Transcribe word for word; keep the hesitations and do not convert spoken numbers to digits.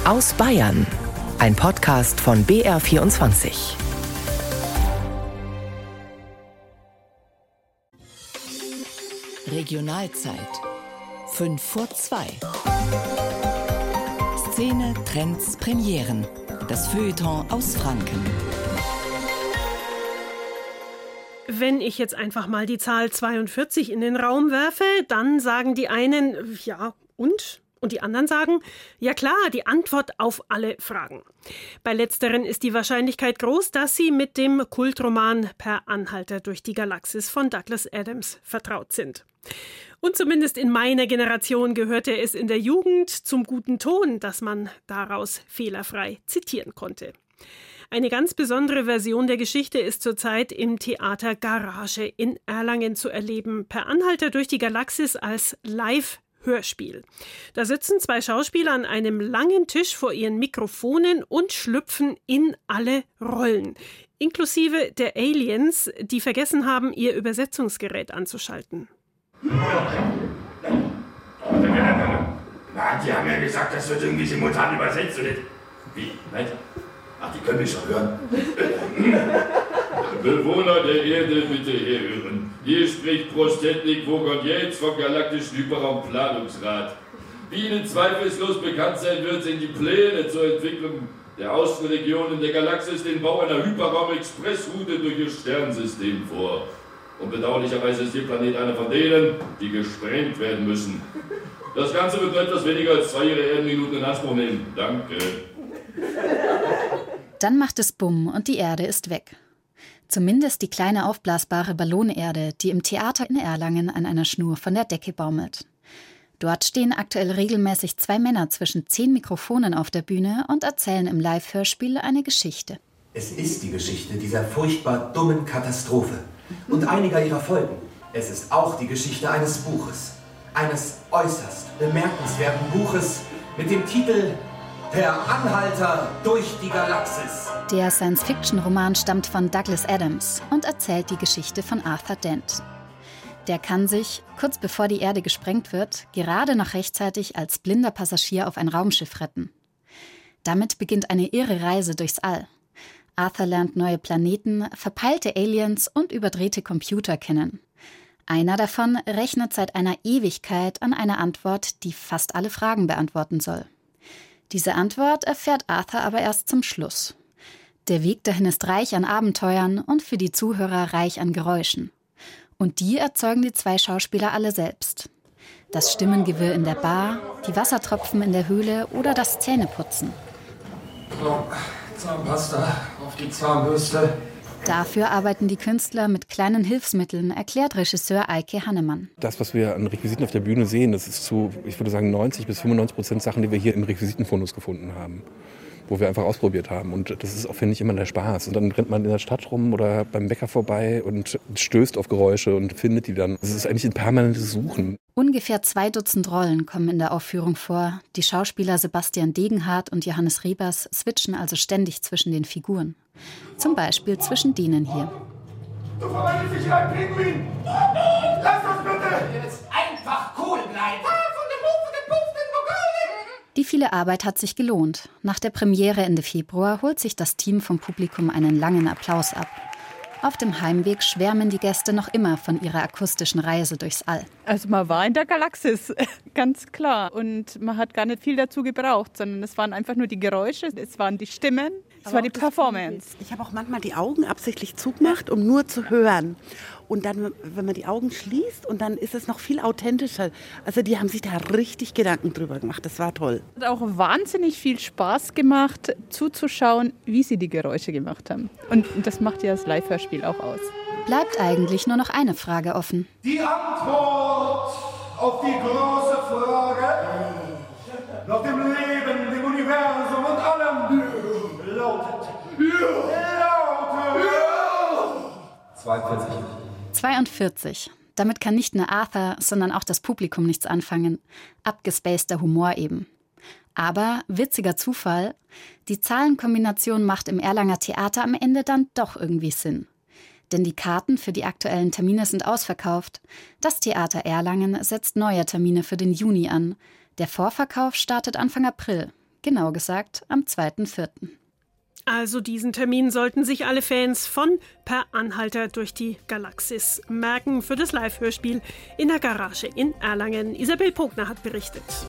Aus Bayern, ein Podcast von B R vierundzwanzig. Regionalzeit. Fünf vor zwei. Szene, Trends, Premieren. Das Feuilleton aus Franken. Wenn ich jetzt einfach mal die Zahl zweiundvierzig in den Raum werfe, dann sagen die einen, ja, und? Und die anderen sagen, ja klar, die Antwort auf alle Fragen. Bei letzteren ist die Wahrscheinlichkeit groß, dass Sie mit dem Kultroman Per Anhalter durch die Galaxis von Douglas Adams vertraut sind. Und zumindest in meiner Generation gehörte es in der Jugend zum guten Ton, dass man daraus fehlerfrei zitieren konnte. Eine ganz besondere Version der Geschichte ist zurzeit im Theater Garage in Erlangen zu erleben. Per Anhalter durch die Galaxis als Live-Hörspiel. Da sitzen zwei Schauspieler an einem langen Tisch vor ihren Mikrofonen und schlüpfen in alle Rollen. Inklusive der Aliens, die vergessen haben, ihr Übersetzungsgerät anzuschalten. Na, die haben ja gesagt, das wird irgendwie simultan übersetzt. Wie? Nein? Ach, die können mich schon hören. Bewohner der Erde, bitte herhören. Hier spricht Prostetnik Vogon Yates vom Galaktischen Hyperraumplanungsrat. Wie Ihnen zweifellos bekannt sein wird, sind die Pläne zur Entwicklung der Außenregionen der Galaxis den Bau einer Hyperraum-Expressroute durch ihr Sternensystem vor. Und bedauerlicherweise ist Ihr Planet einer von denen, die gesprengt werden müssen. Das Ganze wird nur etwas weniger als zwei Ihrer Erdenminuten in Anspruch nehmen. Danke. Dann macht es Bumm und die Erde ist weg. Zumindest die kleine aufblasbare Ballonerde, die im Theater in Erlangen an einer Schnur von der Decke baumelt. Dort stehen aktuell regelmäßig zwei Männer zwischen zehn Mikrofonen auf der Bühne und erzählen im Live-Hörspiel eine Geschichte. Es ist die Geschichte dieser furchtbar dummen Katastrophe und einiger ihrer Folgen. Es ist auch die Geschichte eines Buches. Eines äußerst bemerkenswerten Buches mit dem Titel Per Anhalter durch die Galaxis. Der Science-Fiction-Roman stammt von Douglas Adams und erzählt die Geschichte von Arthur Dent. Der kann sich, kurz bevor die Erde gesprengt wird, gerade noch rechtzeitig als blinder Passagier auf ein Raumschiff retten. Damit beginnt eine irre Reise durchs All. Arthur lernt neue Planeten, verpeilte Aliens und überdrehte Computer kennen. Einer davon rechnet seit einer Ewigkeit an eine Antwort, die fast alle Fragen beantworten soll. Diese Antwort erfährt Arthur aber erst zum Schluss. Der Weg dahin ist reich an Abenteuern und für die Zuhörer reich an Geräuschen. Und die erzeugen die zwei Schauspieler alle selbst. Das Stimmengewirr in der Bar, die Wassertropfen in der Höhle oder das Zähneputzen. So, Zahnpasta auf die Zahnbürste. Dafür arbeiten die Künstler mit kleinen Hilfsmitteln, erklärt Regisseur Eike Hannemann. Das, was wir an Requisiten auf der Bühne sehen, das ist zu, ich würde sagen, neunzig bis fünfundneunzig Prozent Sachen, die wir hier im Requisitenfundus gefunden haben. Wo wir einfach ausprobiert haben. Und das ist auch, finde ich, immer der Spaß. Und dann rennt man in der Stadt rum oder beim Bäcker vorbei und stößt auf Geräusche und findet die dann. Es ist eigentlich ein permanentes Suchen. Ungefähr zwei Dutzend Rollen kommen in der Aufführung vor. Die Schauspieler Sebastian Degenhardt und Johannes Rebers switchen also ständig zwischen den Figuren. Zum Beispiel zwischen denen hier. Du verwandelst dich in einen Pinguin! Lass das bitte! Jetzt einfach cool bleiben! Die viele Arbeit hat sich gelohnt. Nach der Premiere Ende Februar holt sich das Team vom Publikum einen langen Applaus ab. Auf dem Heimweg schwärmen die Gäste noch immer von ihrer akustischen Reise durchs All. Also man war in der Galaxis, ganz klar. Und man hat gar nicht viel dazu gebraucht, sondern es waren einfach nur die Geräusche, es waren die Stimmen, es Aber war die Performance. Ich habe auch manchmal die Augen absichtlich zugemacht, um nur zu hören. Und dann, wenn man die Augen schließt, und dann ist es noch viel authentischer. Also die haben sich da richtig Gedanken drüber gemacht. Das war toll. Es hat auch wahnsinnig viel Spaß gemacht, zuzuschauen, wie sie die Geräusche gemacht haben. Und das macht ja das Live-Hörspiel auch aus. Bleibt eigentlich nur noch eine Frage offen. Die Antwort auf die große Frage nach dem Leben, dem Universum und allem lautet... lautet... zweiundvierzig. zweiundvierzig. Damit kann nicht nur Arthur, sondern auch das Publikum nichts anfangen. Abgespaceter Humor eben. Aber, witziger Zufall, die Zahlenkombination macht im Erlanger Theater am Ende dann doch irgendwie Sinn. Denn die Karten für die aktuellen Termine sind ausverkauft. Das Theater Erlangen setzt neue Termine für den Juni an. Der Vorverkauf startet Anfang April. Genau gesagt am zweiten vierten Also diesen Termin sollten sich alle Fans von Per Anhalter durch die Galaxis merken für das Live-Hörspiel in der Garage in Erlangen. Isabel Pogner hat berichtet.